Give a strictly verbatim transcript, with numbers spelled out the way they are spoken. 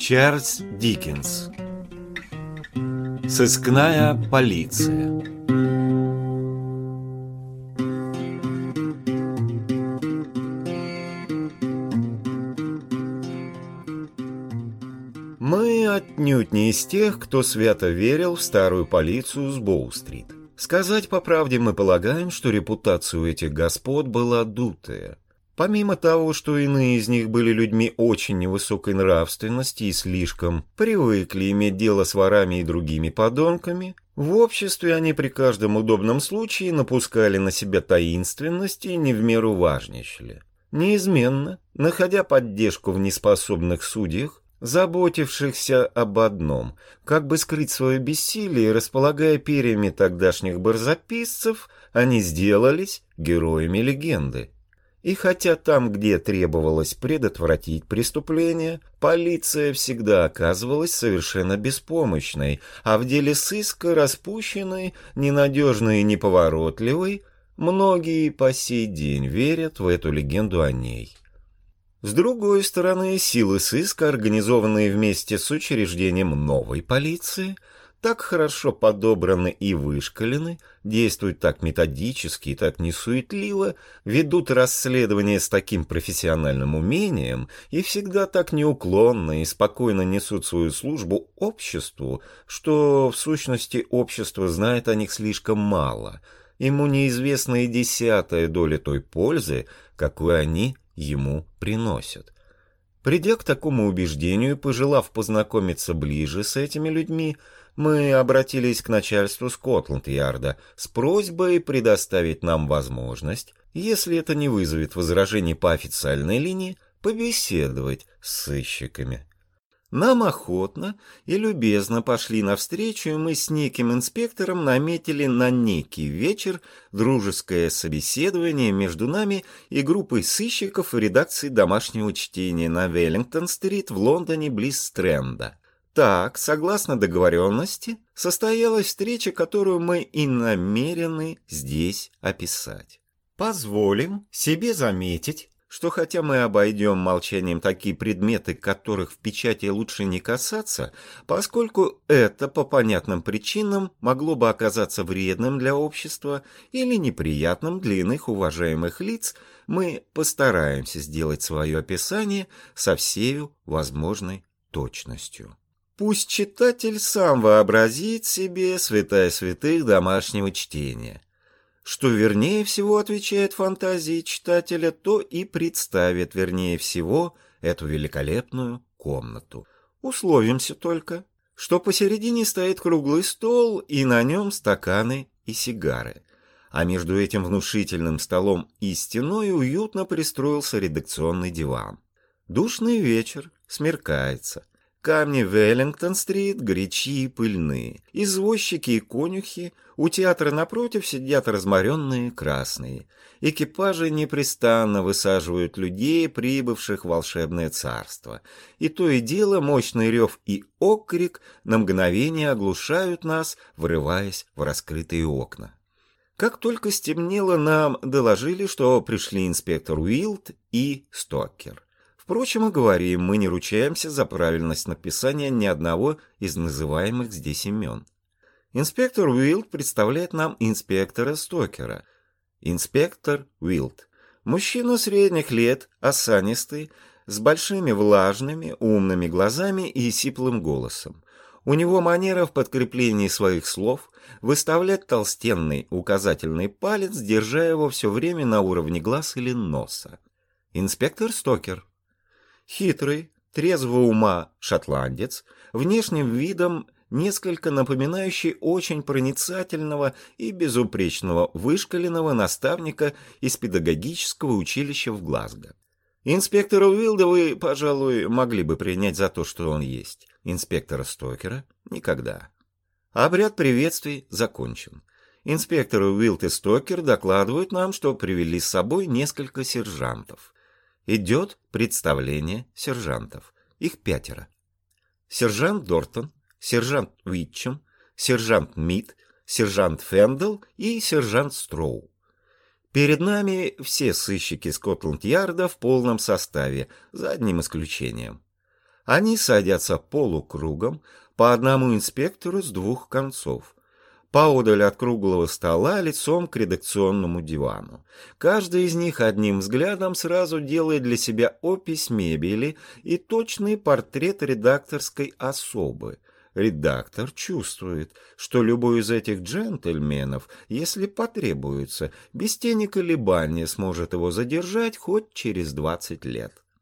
Чарльз Диккенс. Сыскная полиция. Мы отнюдь не из тех, кто свято верил в старую полицию с Боу-стрит. Сказать по правде, мы полагаем, что репутация у этих господ была дутая. Помимо того, что иные из них были людьми очень невысокой нравственности и слишком привыкли иметь дело с ворами и другими подонками, в обществе они при каждом удобном случае напускали на себя таинственность и не в меру важничали. Неизменно, находя поддержку в неспособных судьях, заботившихся об одном, как бы скрыть свое бессилие и располагая перьями тогдашних барзаписцев, они сделались героями легенды. И хотя там, где требовалось предотвратить преступление, полиция всегда оказывалась совершенно беспомощной, а в деле сыска распущенной, ненадежной и неповоротливой, многие по сей день верят в эту легенду о ней. С другой стороны, силы сыска, организованные вместе с учреждением новой полиции, так хорошо подобраны и вышкалены, действуют так методически и так несуетливо, ведут расследования с таким профессиональным умением и всегда так неуклонно и спокойно несут свою службу обществу, что в сущности общество знает о них слишком мало. Ему неизвестна и десятая доля той пользы, какую они ему приносят. Придя к такому убеждению, пожелав познакомиться ближе с этими людьми, мы обратились к начальству Скотланд-Ярда с просьбой предоставить нам возможность, если это не вызовет возражений по официальной линии, побеседовать с сыщиками. Нам охотно и любезно пошли навстречу, и мы с неким инспектором наметили на некий вечер дружеское собеседование между нами и группой сыщиков в редакции домашнего чтения на Веллингтон-стрит в Лондоне близ Стрэнда. Так, согласно договоренности, состоялась встреча, которую мы и намерены здесь описать. Позволим себе заметить, что хотя мы обойдем молчанием такие предметы, которых в печати лучше не касаться, поскольку это по понятным причинам могло бы оказаться вредным для общества или неприятным для иных уважаемых лиц, мы постараемся сделать свое описание со всею возможной точностью. Пусть читатель сам вообразит себе святая святых домашнего чтения. Что вернее всего отвечает фантазии читателя, то и представит вернее всего эту великолепную комнату. Условимся только, что посередине стоит круглый стол, и на нем стаканы и сигары, а между этим внушительным столом и стеной уютно пристроился редакционный диван. Душный вечер, смеркается. Камни Веллингтон-стрит горячи и пыльные. Извозчики и конюхи у театра напротив сидят разморенные красные. Экипажи непрестанно высаживают людей, прибывших в волшебное царство. И то и дело мощный рев и окрик на мгновение оглушают нас, врываясь в раскрытые окна. Как только стемнело, нам доложили, что пришли инспектор Уилд и Стокер. Впрочем, и говорим, мы не ручаемся за правильность написания ни одного из называемых здесь имен. Инспектор Уилд представляет нам инспектора Стокера. Инспектор Уилд. Мужчина средних лет, осанистый, с большими влажными, умными глазами и сиплым голосом. У него манера в подкреплении своих слов выставлять толстенный указательный палец, держа его все время на уровне глаз или носа. Инспектор Стокер. Хитрый, трезвого ума шотландец, внешним видом несколько напоминающий очень проницательного и безупречного вышкаленного наставника из педагогического училища в Глазго. Инспектора Уилда вы, пожалуй, могли бы принять за то, что он есть. Инспектора Стокера – никогда. Обряд приветствий закончен. Инспекторы Уилд и Стокер докладывают нам, что привели с собой несколько сержантов. Идет представление сержантов. Их пятеро. Сержант Дортон, сержант Уитчем, сержант Мид, сержант Фендл и сержант Строу. Перед нами все сыщики Скотланд-Ярда в полном составе, за одним исключением. Они садятся полукругом, по одному инспектору с двух концов. Поодаль от круглого стола лицом к редакционному дивану. Каждый из них одним взглядом сразу делает для себя опись мебели и точный портрет редакторской особы. Редактор чувствует, что любой из этих джентльменов, если потребуется, без тени колебания сможет его задержать хоть через двадцать лет.